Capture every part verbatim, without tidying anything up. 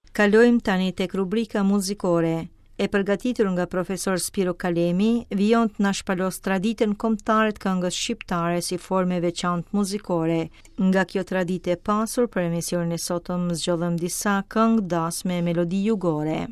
Kalojmë tani tek rubrika muzikore, e përgatitur nga profesor Spiro Kalemi, vijon të na shpalos traditën kombëtare të këngës shqiptare si formë veçantë muzikore. Nga kjo traditë e pasur, për emisionin e sotëm zgjodhëm disa këngë dasme me melodi jugore.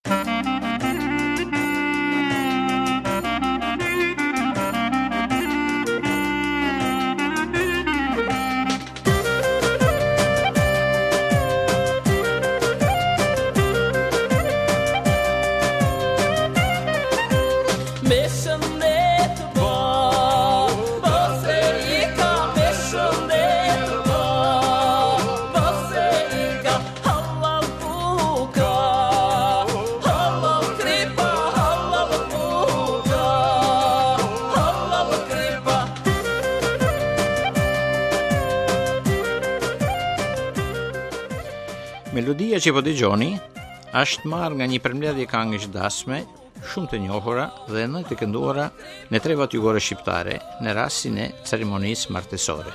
Melodia që po dëgjoni është marrë nga një përmbledhje këngësh dasme shumë të njohura dhe në të kënduara në trevat jugore shqiptare në rastin e ceremonisë martësore.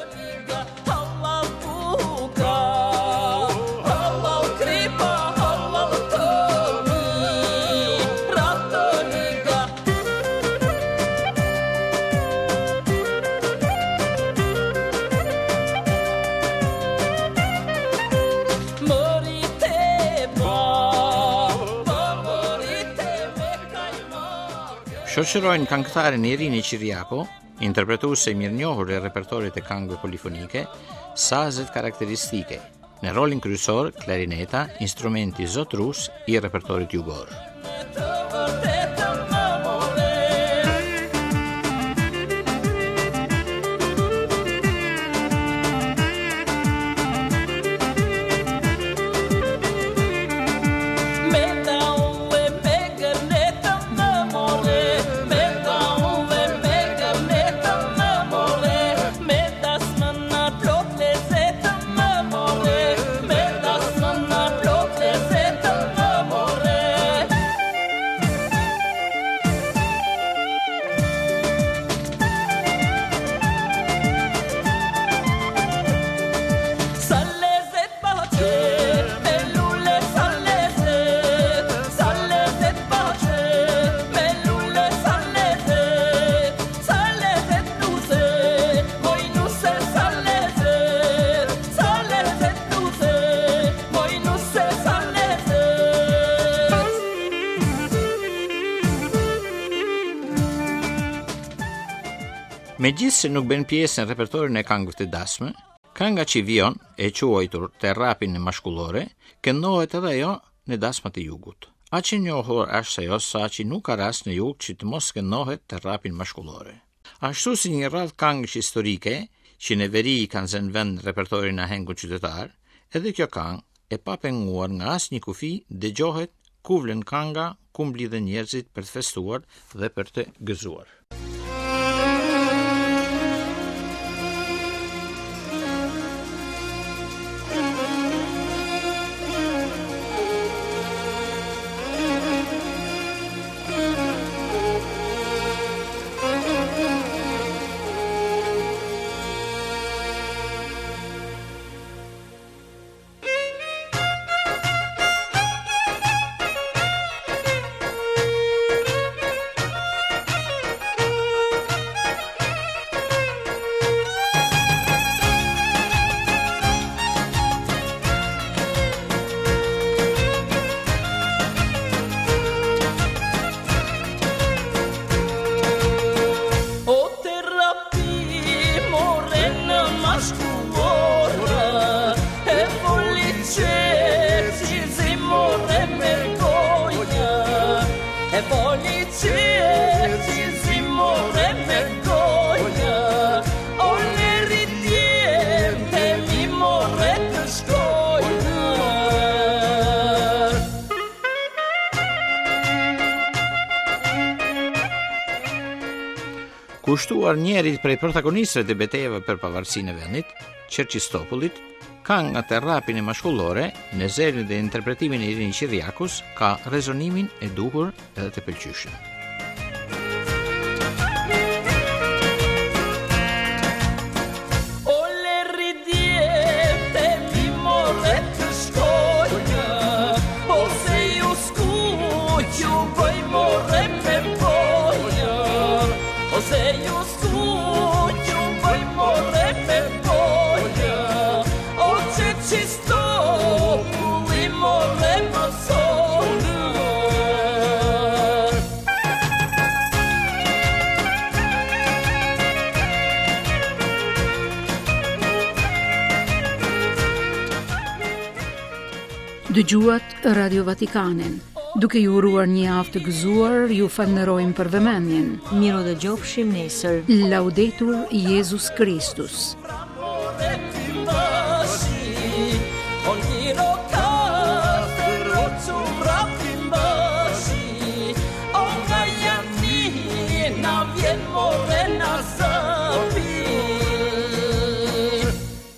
Shoqërojnë këngëtarin Irini Qiriako, interpretuese i mirënjohur e repertorit të këngëve polifonike, sazet karakteristike, në rolin kryesor klarineta, instrumenti zotrus i repertorit jugor. Megjithëse se nuk bën pjesë në repertorin e këngëve të dasme, kënga që vijon e quajtur të rapin e mashkullore, këndohet edhe ajo në dasmat e jugut. Aq e njohur është ajo sa që nuk ka rast në jug që të mos këndohet të rapin mashkullore. Ashtu si një radhë këngësh historike që në veri kanë zënë vend në repertorin e ahengut qytetar, edhe kjo këngë e pa penguar nga asnjë kufi dëgjohet ku vlen kënga, ku mblidhen njerëzit për të festuar dhe për të gëzuar. Kushtuar njerit prej protagonistëve të betejave për pavarësinë e vendit, Qerqistopullit, kënga të rapin e mashkullore në zërin dhe interpretimin e Irini Qiriakos ka rezonimin e duhur edhe të pëlqyeshëm. O le ridiete mi morre të shkojnë Dëgjuat Radio Vatikanin. Duke ju uruar një javë të gëzuar, ju falënderojmë për vëmendjen. Miru dëgjofshim nesër. Laudetur Jesus Christus. Ogni notte